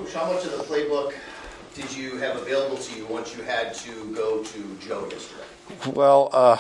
Coach, how much of the playbook did you have available to you once you had to go to Joe yesterday? Well,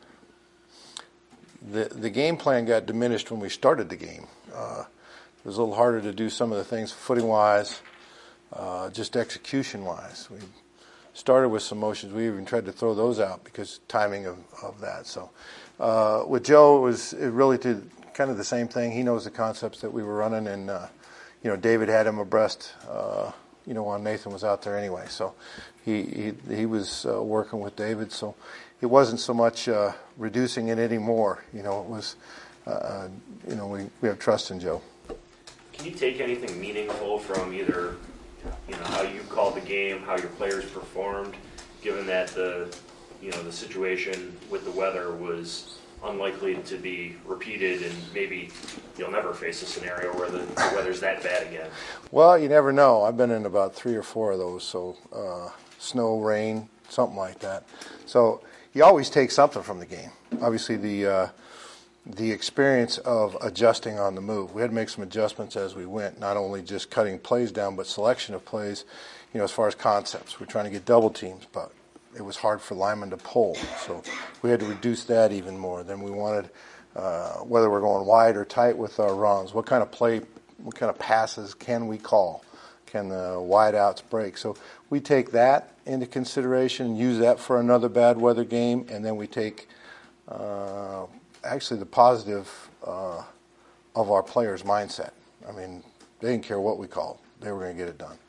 the game plan got diminished when we started the game. It was a little harder to do some of the things footing-wise, just execution-wise. We started with some motions. We even tried to throw those out because timing of that. So with Joe, it really did kind of the same thing. He knows the concepts that we were running, and David had him abreast. While Nathan was out there anyway, so he was working with David. So it wasn't so much reducing it anymore. It was we have trust in Joe. Can you take anything meaningful from either how you called the game, how your players performed, given that the situation with the weather was unlikely to be repeated, and maybe you'll never face a scenario where the weather's that bad again? Well, you never know. I've been in about 3 or 4 of those, so snow, rain, something like that. So you always take something from the game. Obviously, the experience of adjusting on the move. We had to make some adjustments as we went, not only just cutting plays down, but selection of plays, as far as concepts. We're trying to get double teams, but it was hard for linemen to pull. So we had to reduce that even more. Then we wanted, whether we're going wide or tight with our runs, what kind of play, what kind of passes can we call? Can the wide outs break? So we take that into consideration, use that for another bad weather game, and then we take actually the positive of our players' mindset. I mean, they didn't care what we called. They were going to get it done.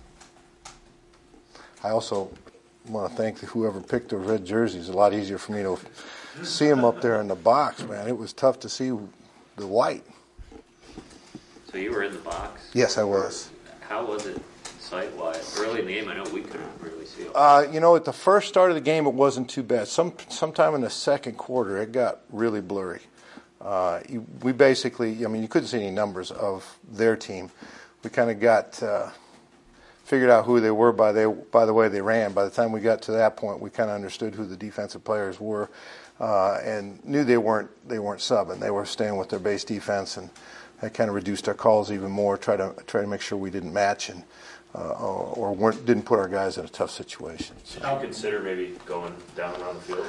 I also want to thank whoever picked the red jerseys. A lot easier for me to see them up there in the box, man. It was tough to see the white. So you were in the box? Yes, I was. How was it sight-wise? Early in the game, I know we couldn't really see it. At the first start of the game, it wasn't too bad. Sometime in the second quarter, it got really blurry. We basically, you couldn't see any numbers of their team. We kind of got figured out who they were by the way they ran. By the time we got to that point, we kind of understood who the defensive players were, and knew they weren't subbing. They were staying with their base defense, and that kind of reduced our calls even more. Try to make sure we didn't match and didn't put our guys in a tough situation. So. Did you consider maybe going down on the field?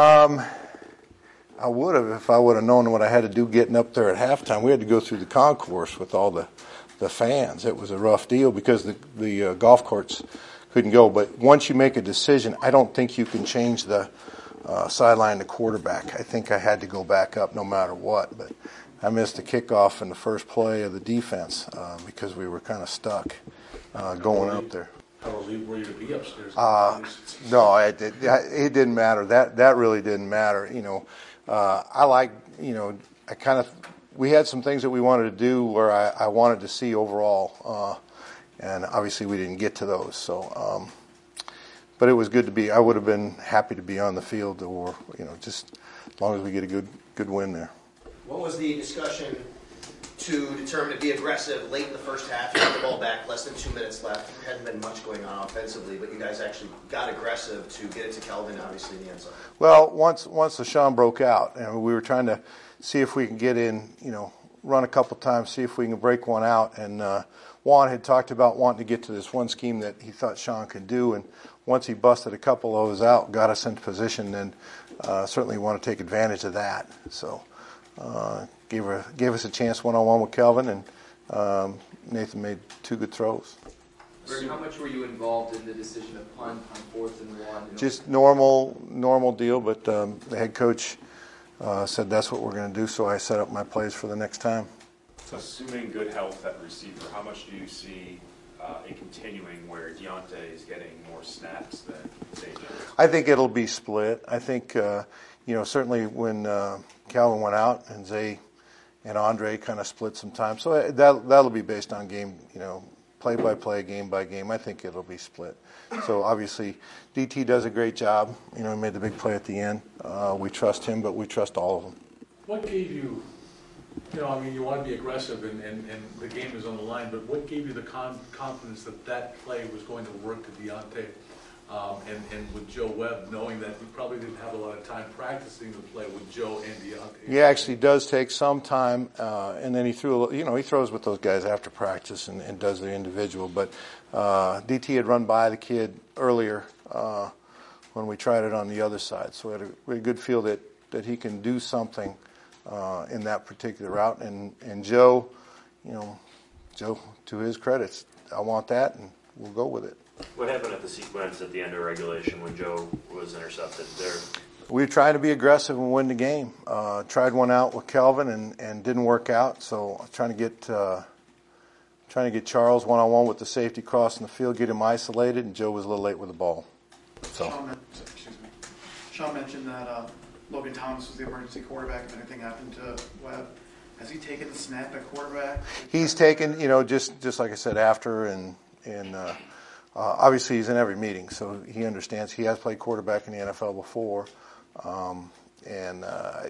I would have if I would have known what I had to do getting up there at halftime. We had to go through the concourse with all the fans. It was a rough deal because the golf courts couldn't go. But once you make a decision, I don't think you can change the sideline to quarterback. I think I had to go back up no matter what. But I missed the kickoff in the first play of the defense because we were kind of stuck going up there. How were you to be upstairs? No, it didn't matter. That really didn't matter. We had some things that we wanted to do where I wanted to see overall, and obviously we didn't get to those. So, but it was good to be. I would have been happy to be on the field, or just as long as we get a good win there. What was the discussion to determine to be aggressive late in the first half? You got the ball back, less than 2 minutes left. There hadn't been much going on offensively, but you guys actually got aggressive to get it to Kelvin, obviously, in the end zone. Well, once LeSean broke out, and we were trying to see if we can get in, run a couple times, see if we can break one out. And Juan had talked about wanting to get to this one scheme that he thought Sean could do. And once he busted a couple of those out, got us into position, then certainly want to take advantage of that. So gave us a chance one-on-one with Kelvin, and Nathan made 2 good throws. Greg, how much were you involved in the decision of punt on 4th and 1? Just normal deal, but the head coach said that's what we're going to do, so I set up my plays for the next time. So assuming good health at receiver, how much do you see it continuing where Deontay is getting more snaps than Zay Jones? I think it'll be split. I think, certainly when Calvin went out and Zay and Andre kind of split some time. So that'll be based on game, play by play, game by game. I think it'll be split. So obviously, DT does a great job. He made the big play at the end. We trust him, but we trust all of them. What gave you, you want to be aggressive and the game is on the line, but what gave you the confidence that play was going to work to Deontay And with Joe Webb, knowing that we probably didn't have a lot of time practicing the play with Joe and Deontay. He actually does take some time, and then he throws with those guys after practice and does the individual. But DT had run by the kid earlier when we tried it on the other side, so we had a good feel that he can do something in that particular route. And Joe, Joe, to his credits, I want that, and we'll go with it. What happened at the sequence at the end of regulation when Joe was intercepted there? We were trying to be aggressive and win the game. Tried one out with Kelvin and didn't work out. So trying to get Charles one-on-one with the safety crossing the field, get him isolated, and Joe was a little late with the ball. So Sean mentioned that Logan Thomas was the emergency quarterback if anything happened to Webb. Has he taken the snap at quarterback? He's taken, just like I said, after and obviously he's in every meeting, so he understands. He has played quarterback in the NFL before, and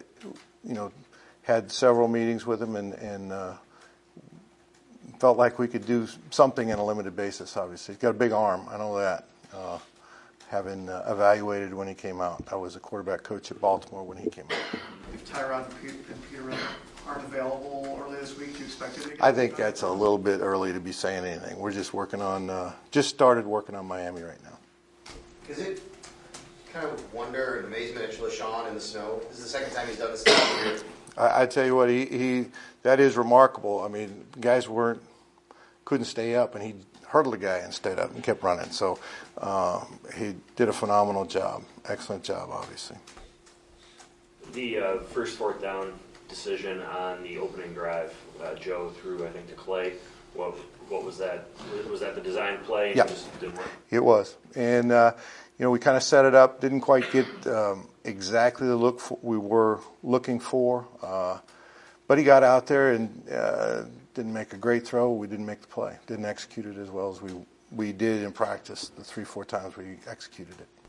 had several meetings with him and felt like we could do something on a limited basis. Obviously, he's got a big arm. I know that. Having evaluated when he came out, I was a quarterback coach at Baltimore when he came out. If Tyrod and Peter aren't available early this week, do you expect it? I think that's a little bit early to be saying anything. We're just started working on Miami right now. Is it kind of wonder and amazement at LaShawn in the snow? This is the second time he's done this this year. I tell you what, he that is remarkable. I mean, guys couldn't stay up, and he hurdled a guy and stayed up and kept running. So he did a phenomenal job, excellent job, obviously. The first fourth down decision on the opening drive, Joe threw, I think, to Clay. What was that? Was that the design play? And Yeah, it just didn't work? It was, and we kind of set it up. Didn't quite get exactly the look we were looking for, but he got out there and didn't make a great throw. We didn't make the play. Didn't execute it as well as we did in practice. The 3-4 times we executed it.